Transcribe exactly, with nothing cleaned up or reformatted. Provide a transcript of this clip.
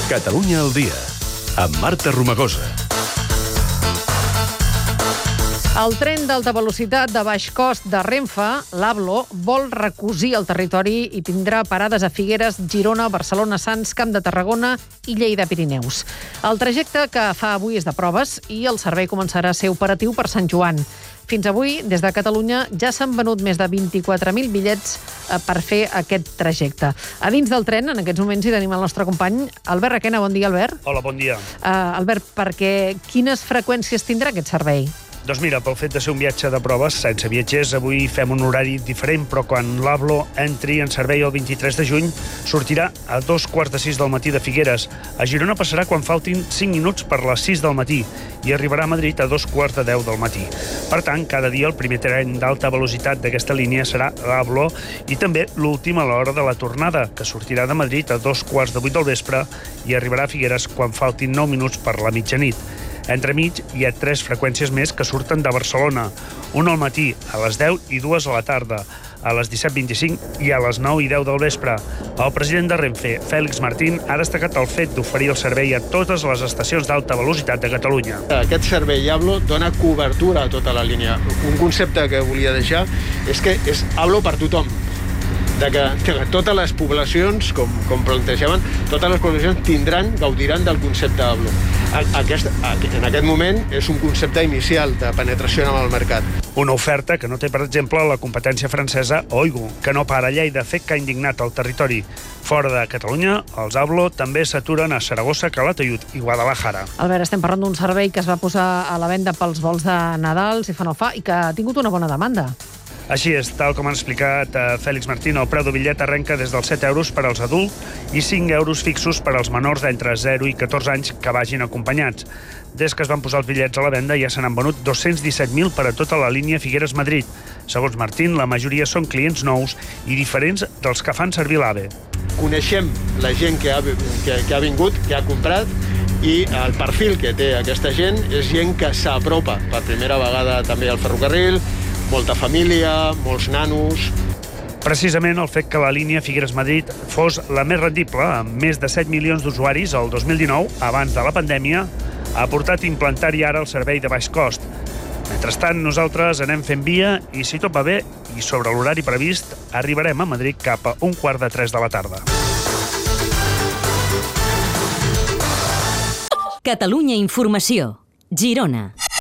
Catalunya al dia, amb Marta Romagosa. El tren d'alta velocitat de baix cost de Renfe, l'Avlo, vol recosir el territori i tindrà parades a Figueres, Girona, Barcelona, Sants, Camp de Tarragona i Lleida Pirineus. El trajecte que fa avui és de proves i el servei començarà a ser operatiu per Sant Joan. Fins avui, des de Catalunya, ja s'han venut més de vint-i-quatre mil bitllets per fer aquest trajecte. A dins del tren, en aquests moments, hi tenim el nostre company, Albert Requena. Bon dia, Albert. Hola, bon dia. Uh, Albert, perquè quines freqüències tindrà aquest servei? Doncs mira, pel fet de ser un viatge de proves sense viatgers, avui fem un horari diferent, però quan l'Avlo entri en servei el vint-i-tres de juny, sortirà a dos quarts de sis del matí de Figueres. A Girona passarà quan faltin cinc minuts per les sis del matí i arribarà a Madrid a dos quarts de deu del matí. Per tant, cada dia el primer tren d'alta velocitat d'aquesta línia serà l'Avlo i també l'últim a l'hora de la tornada, que sortirà de Madrid a dos quarts de vuit del vespre i arribarà a Figueres quan faltin nou minuts per la mitjanit. Entremig hi ha tres freqüències més que surten de Barcelona. Una al matí, a les deu i dues a la tarda, a les disset vint-i-cinc i a les nou i deu del vespre. El president de Renfe, Félix Martín, ha destacat el fet d'oferir el servei a totes les estacions d'alta velocitat de Catalunya. Aquest servei Avlo dona cobertura a tota la línia. Un concepte que volia deixar és que és Avlo per tothom. De que, que totes les poblacions, com, com plantejaven, totes les poblacions tindran, gaudiran del concepte Avlo. Aquest, en aquest moment és un concepte inicial de penetració en el mercat. Una oferta que no té, per exemple, la competència francesa Oigo, que no para a Lleida, fet que ha indignat el territori. Fora de Catalunya, els Avlo també s'aturen a Saragossa, Calatayud i Guadalajara. Albert, estem parlant d'un servei que es va posar a la venda pels vols de Nadal, si fa no fa, i que ha tingut una bona demanda. Així és, tal com ha explicat eh, Félix Martín, el preu del bitllet arrenca des dels set euros per als adults i cinc euros fixos per als menors d'entre zero i catorze anys que vagin acompanyats. Des que es van posar els bitllets a la venda ja se n'han venut dos-cents disset mil per a tota la línia Figueres-Madrid. Segons Martín, la majoria són clients nous i diferents dels que fan servir l'AVE. Coneixem la gent que ha, que, que ha vingut, que ha comprat, i el perfil que té aquesta gent és gent que s'apropa per primera vegada també al ferrocarril, molta família, molts nanos. Precisament el fet que la línia Figueres-Madrid fos la més rendible, amb més de set milions d'usuaris el dos mil dinou, abans de la pandèmia, ha portat a implantar-hi ara el servei de baix cost. Mentrestant, nosaltres anem fent via i, si tot va bé, i sobre l'horari previst, arribarem a Madrid cap a un quart de tres de la tarda. Catalunya Informació, Girona.